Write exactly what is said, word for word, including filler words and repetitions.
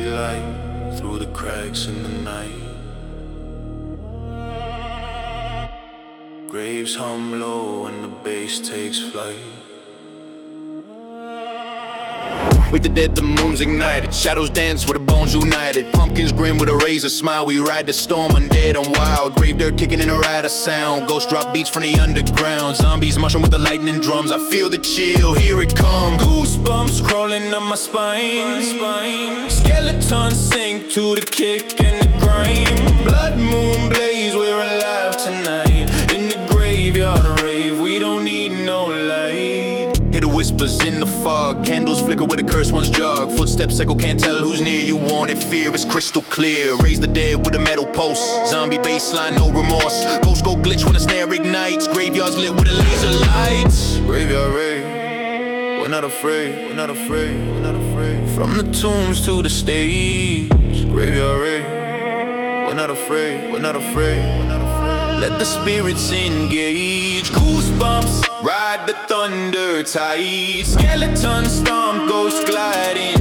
light through the cracks in the night. Graves hum low and the bass takes flight. With the dead, the moon's ignited. Shadows dance with the bones united. Pumpkins grin with a razor smile. We ride the storm undead and wild. Grave dirt kicking in a rider sound. Ghost drop beats from the underground. Zombies mushroom with the lightning drums. I feel the chill, here it comes. Goosebumps crawling up my spine. Skeletons sink to the kick and the grime. Blood moon blaze, we're alive tonight. In the graveyard rave, we don't need no light. Hear the whispers in the fog. Candles flicker where the cursed ones jog. Footsteps echo, can't tell who's near. You want it, fear is crystal clear. Raise the dead with a metal post. Zombie baseline, no remorse. Ghosts go glitch when the snare ignites. Graveyards lit with a laser lights. Graveyard rave, we're not afraid, we're not afraid, we're not afraid. From the tombs to the stage. Graveyard rave, we're not afraid, we're not afraid, we're not afraid. Let the spirits engage. Goosebumps, ride the thunder tides. Skeleton stomp, ghost gliding.